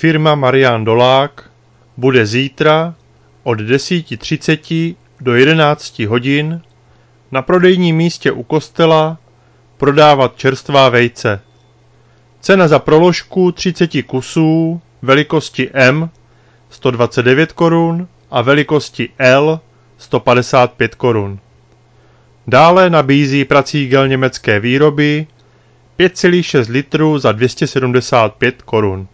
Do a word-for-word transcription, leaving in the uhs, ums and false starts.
firma Marián Dolák bude zítra od deset třicet do jedenáct hodin na prodejním místě u kostela prodávat čerstvá vejce. Cena za proložku třicet kusů velikosti M sto dvacet devět korun a velikosti L sto padesát pět korun. Dále nabízí pracígel německé výroby pět celá šest litru za dvě stě sedmdesát pět korun.